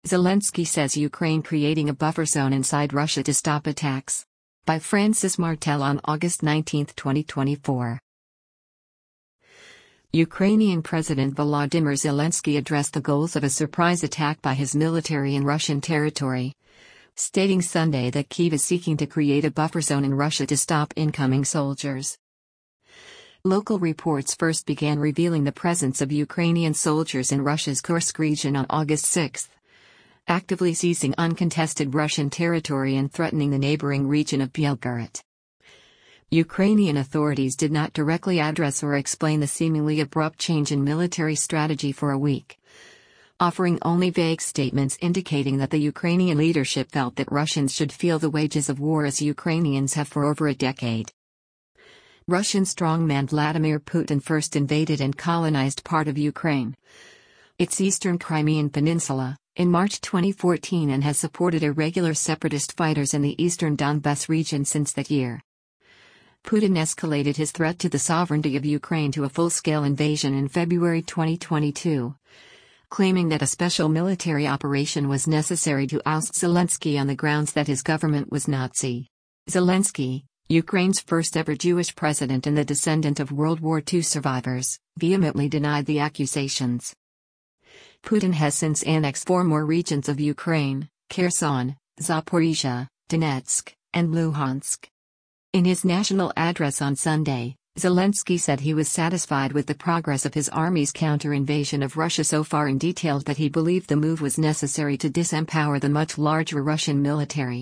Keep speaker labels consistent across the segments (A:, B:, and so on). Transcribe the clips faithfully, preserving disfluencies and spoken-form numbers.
A: Zelensky says Ukraine creating a buffer zone inside Russia to stop attacks. By Francis Martel on August nineteenth, twenty twenty-four. Ukrainian President Volodymyr Zelensky addressed the goals of a surprise attack by his military in Russian territory, stating Sunday that Kyiv is seeking to create a buffer zone in Russia to stop incoming soldiers. Local reports first began revealing the presence of Ukrainian soldiers in Russia's Kursk region on August sixth, actively seizing uncontested Russian territory and threatening the neighboring region of Belgorod. Ukrainian authorities did not directly address or explain the seemingly abrupt change in military strategy for a week, offering only vague statements indicating that the Ukrainian leadership felt that Russians should feel the wages of war as Ukrainians have for over a decade. Russian strongman Vladimir Putin first invaded and colonized part of Ukraine, its eastern Crimean peninsula, in March twenty fourteen and has supported irregular separatist fighters in the eastern Donbas region since that year. Putin escalated his threat to the sovereignty of Ukraine to a full-scale invasion in February twenty twenty-two, claiming that a special military operation was necessary to oust Zelensky on the grounds that his government was Nazi. Zelensky, Ukraine's first-ever Jewish president and the descendant of World War Two survivors, vehemently denied the accusations. Putin has since annexed four more regions of Ukraine: Kherson, Zaporizhia, Donetsk, and Luhansk. In his national address on Sunday, Zelensky said he was satisfied with the progress of his army's counter-invasion of Russia so far and detailed that he believed the move was necessary to disempower the much larger Russian military.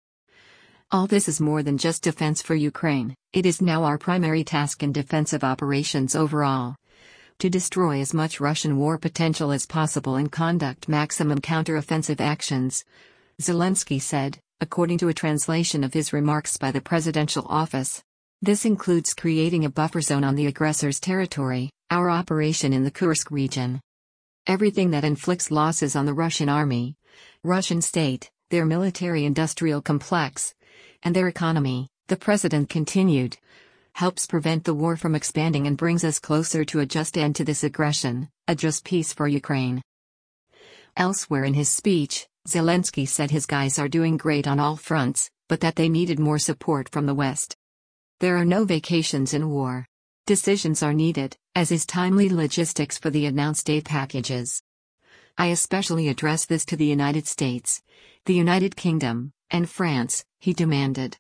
A: All this is more than just defense for Ukraine, it is now our primary task in defensive operations overall. To destroy as much Russian war potential as possible and conduct maximum counter-offensive actions, Zelensky said, according to a translation of his remarks by the presidential office. This includes creating a buffer zone on the aggressor's territory, our operation in the Kursk region. Everything that inflicts losses on the Russian army, Russian state, their military-industrial complex, and their economy, the president continued, helps prevent the war from expanding and brings us closer to a just end to this aggression, a just peace for Ukraine. Elsewhere in his speech, Zelensky said his guys are doing great on all fronts, but that they needed more support from the West. There are no vacations in war. Decisions are needed, as is timely logistics for the announced aid packages. I especially address this to the United States, the United Kingdom, and France, he demanded.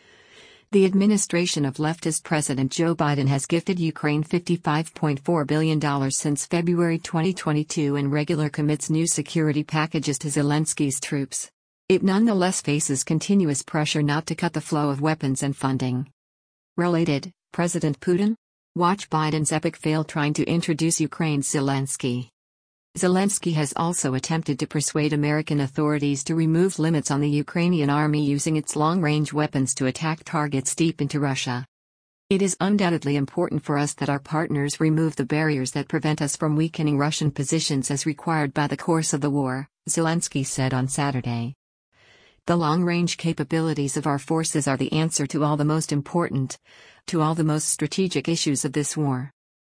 A: The administration of leftist President Joe Biden has gifted Ukraine fifty-five point four billion dollars since February twenty twenty-two and regularly commits new security packages to Zelensky's troops. It nonetheless faces continuous pressure not to cut the flow of weapons and funding. Related, President Putin? Watch Biden's epic fail trying to introduce Ukraine's Zelensky. Zelensky has also attempted to persuade American authorities to remove limits on the Ukrainian army using its long-range weapons to attack targets deep into Russia. It is undoubtedly important for us that our partners remove the barriers that prevent us from weakening Russian positions as required by the course of the war, Zelensky said on Saturday. The long-range capabilities of our forces are the answer to all the most important, to all the most strategic issues of this war.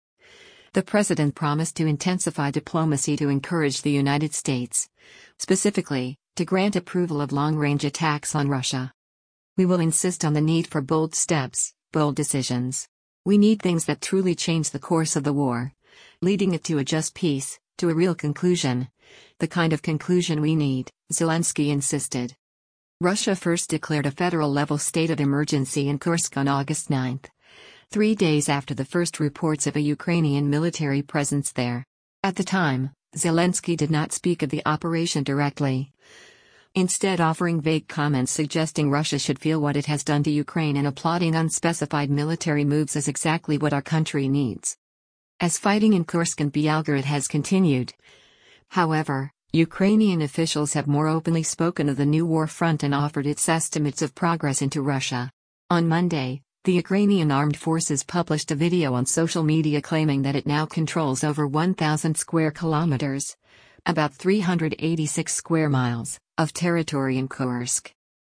A: The president promised to intensify diplomacy to encourage the United States, specifically, to grant approval of long-range attacks on Russia. We will insist on the need for bold steps, bold decisions. We need things that truly change the course of the war, leading it to a just peace, to a real conclusion, the kind of conclusion we need, Zelensky insisted. Russia first declared a federal-level state of emergency in Kursk on August ninth. Three days after the first reports of a Ukrainian military presence there. At the time, Zelensky did not speak of the operation directly, instead offering vague comments suggesting Russia should feel what it has done to Ukraine and applauding unspecified military moves as exactly what our country needs. As fighting in Kursk and Belgorod has continued, however, Ukrainian officials have more openly spoken of the new war front and offered its estimates of progress into Russia. On Monday, the Ukrainian Armed Forces published a video on social media claiming that it now controls over one thousand square kilometers, about three hundred eighty-six square miles, of territory in Kursk.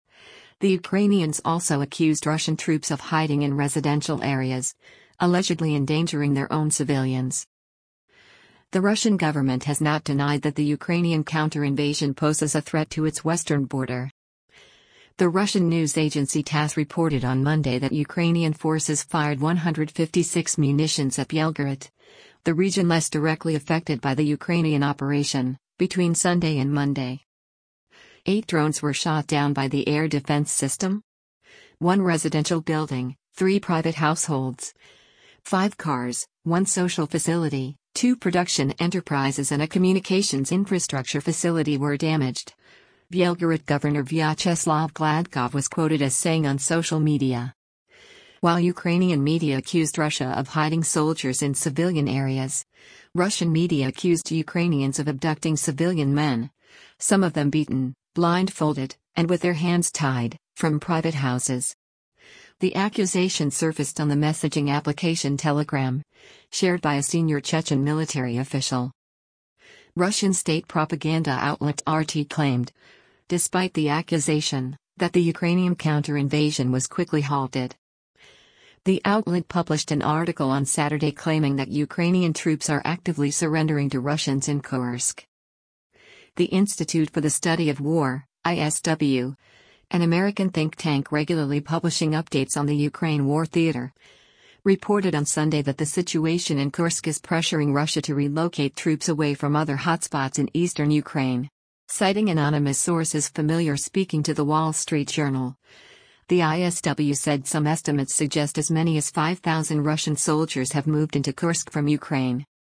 A: The Ukrainians also accused Russian troops of hiding in residential areas, allegedly endangering their own civilians. The Russian government has not denied that the Ukrainian counter-invasion poses a threat to its western border. The Russian news agency TASS reported on Monday that Ukrainian forces fired one hundred fifty-six munitions at Belgorod, the region less directly affected by the Ukrainian operation, between Sunday and Monday. Eight drones were shot down by the air defense system. One residential building, three private households, five cars, one social facility, two production enterprises and a communications infrastructure facility were damaged. Belgorod Governor Vyacheslav Gladkov was quoted as saying on social media. While Ukrainian media accused Russia of hiding soldiers in civilian areas, Russian media accused Ukrainians of abducting civilian men, some of them beaten, blindfolded, and with their hands tied, from private houses. The accusation surfaced on the messaging application Telegram, shared by a senior Chechen military official. Russian state propaganda outlet R T claimed, despite the accusation, that the Ukrainian counter-invasion was quickly halted. The outlet published an article on Saturday claiming that Ukrainian troops are actively surrendering to Russians in Kursk. The Institute for the Study of War, I S W, an American think tank regularly publishing updates on the Ukraine war theater, reported on Sunday that the situation in Kursk is pressuring Russia to relocate troops away from other hotspots in eastern Ukraine. Citing anonymous sources familiar speaking to the Wall Street Journal, the I S W said some estimates suggest as many as five thousand Russian soldiers have moved into Kursk from Ukraine.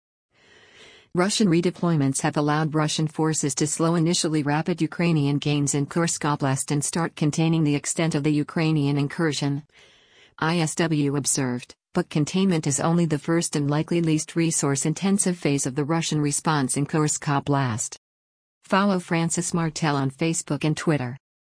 A: Russian redeployments have allowed Russian forces to slow initially rapid Ukrainian gains in Kursk Oblast and start containing the extent of the Ukrainian incursion, I S W observed, but containment is only the first and likely least resource-intensive phase of the Russian response in Kursk Oblast. Follow Francis Martel on Facebook and Twitter.